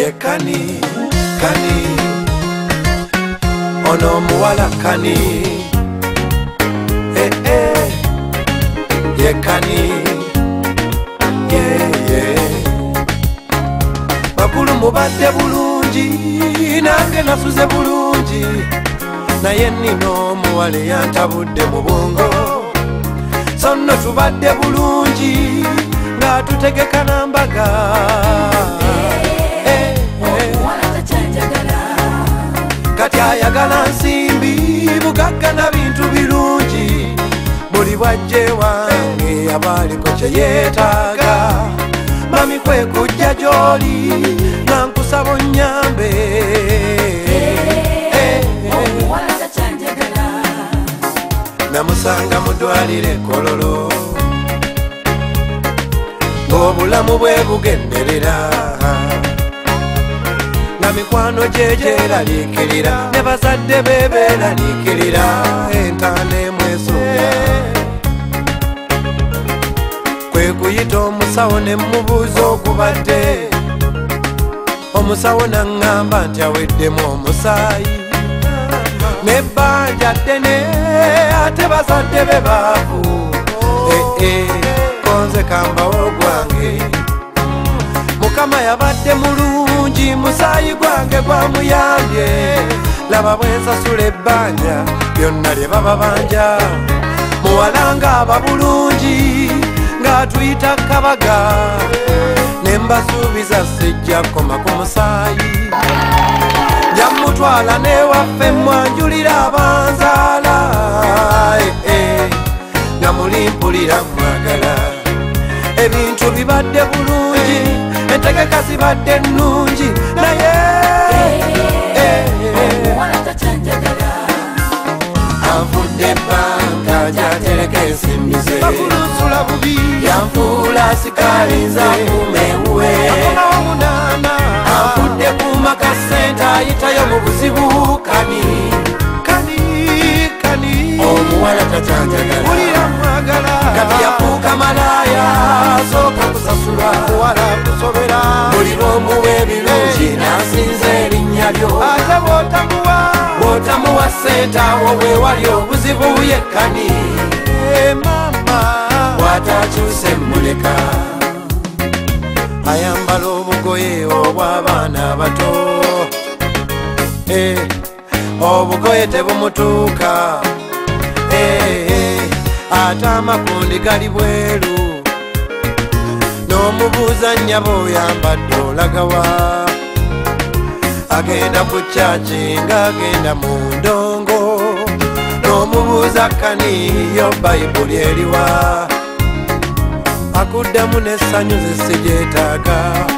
ye kani kani ono muwala kani ye kani ye bakulu mubadde bulungi nange nasuze bulungi naye nino muwale yantabudde mu bwongo sonno tubadde bulungi nga tutegeka nambaga kati ayagala nsimbi bugagga na bintu birungi buli bwajje wange abaliko kye yeetaaga mami kwe kujja gy'oli nga nkusaba onnyambe namusanga mudwalire kololo ng'obulamu bwe bugenderera nga mikwano gye gyeraliikirira ne bazadde be beeraliikirira entaana emwesonga kwe kuyita omusawo ne mubuuza okubadde omusawo naŋŋamba nti aweddemu omusaayi nebbanja ddene ate bazadde be baavu konze kambawo gwange mukama yabadde mulungi musaayi gwange gwamuyambye laba bwensasula ebbanja byonna lye baba banja muwalanga aba bulungi ng'atuyita kabaga nembasuubiza sijja koma ku musaayi jamutwala newaffe mwanjulira abanzaala nga mulimpulira mwagala ebintu bibadde bulungi entegeka zibadde nnungi naye anvudde ebbanga gyatereka ensimbi ze bakulusula bubi yanfuula sikalinza nkumewuwe anvudde kumaka sente ayitayo mu buzibu kani omuwala tacanjagala ulira mwagala kati yafuuka malaaya asooka kusasula muwala kusobera buli lwomuwa ebirungi nasinza erinnya lyo ate bw'otamuwa sente awo bwe wali obuzibu yekkani mama bw'atakyuse muleka ayambala obugoye obw'abaana abato obugoye tebumutuuka ate amakundi gali bweru n'omubuuza nnyaba oyambadde olagawa agenda ku kyaki ng'agenda mu ndongo n'omubuuza kaniyo bayibuli eriwa akuddamu n'essanyu zisigyetaaga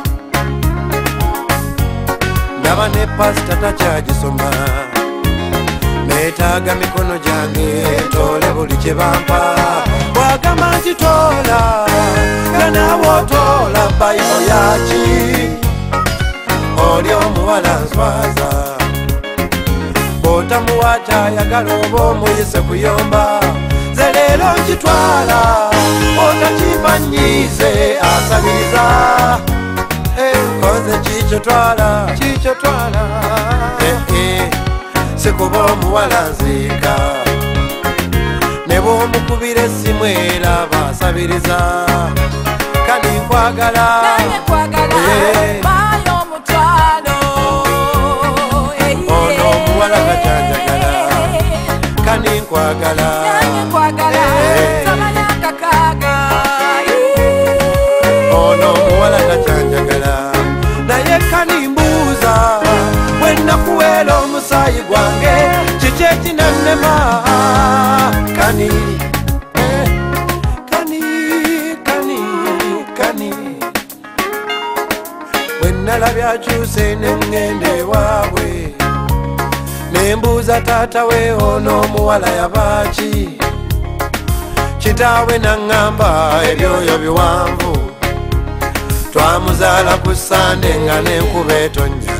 ndaba ne pasita takyagisoma neetaaga mikono gyange toole buli kye bampa bwagamba nti toola nga naawe otoola bayibo yaki oli omuwala nswaza bw'otamuwa kyayagala oba omuyise kuyomba ze leero nkitwala otakimanyiize asabiriza koze kikyo twala sikuba omuwala nziika ne bw'omukubira essimu era basabiriza kani nkwagala ono omuwala kacanjagala kani nkwagala ono omuwala kacanjagala naye kani mbuuza bwennakuweera omusaayi gwange kiki ekinannema kani bwennalabye akyuse neŋŋenda ewaabwe nembuuza taata we ono omuwala yabaaki kitaawe naŋŋamba ebyoyo biwanvu twamuzaala ku Sande nga n'enkuba etonnya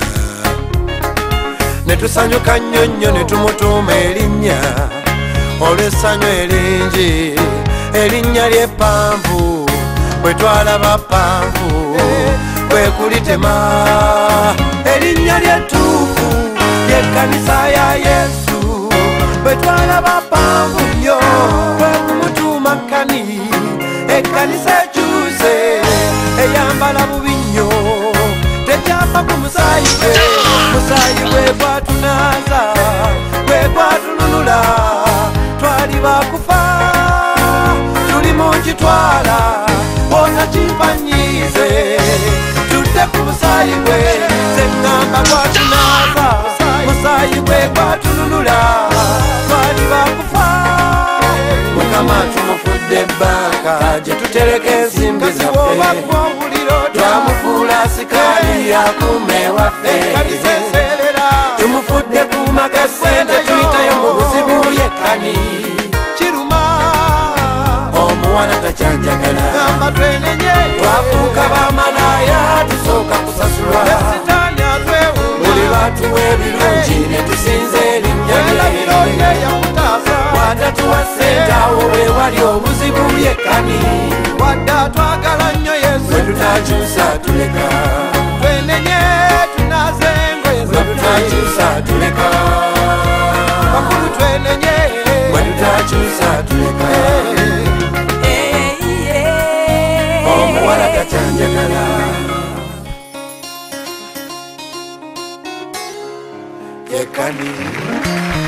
ne tusanyuka nnyo nnyo ne tumutuuma erinnya olw'essanyu eringi erinnya ly'eppanvu bwe twalaba ppanvu kwe kulitema erinnya ly'ettuufu ly'ekkanisa ya Yesu bwe twalaba pambu nnyo kwe kumutuuma kkani ekkanisa ekyuse eyambala bubi nnyo tekyava ku musaayi gwe gwatunaza gwe gwatununula twali bakufa tuli mu kitwala onakifanyize tudde ku musaayi gwe zeŋŋamba gwatunaza musaayi gwe gwatununula twali bakufa Mukama tumufudde ebbanga gye tutereka ensimbi zaffe twamufuula sikaali yakuume waffe tumufudde kuuma ka ssente tuyitayo mu buzibu yekkani kiruma omuwala takyanjagala twafuuka bamalaya tusooka kusasulwa buli batuwa ebirungi ne tusinza erinnya lye bw'atatuwa ssente awo we wali obuzibu yekkani wadde twagala nnyo Yesu bwe tutakyusa tuleka twenenye tunaze engoye bwe tutakyusa tuleka bakulu twenenye bwe tutakyusa tuleka omuwala takyanjagala yekkani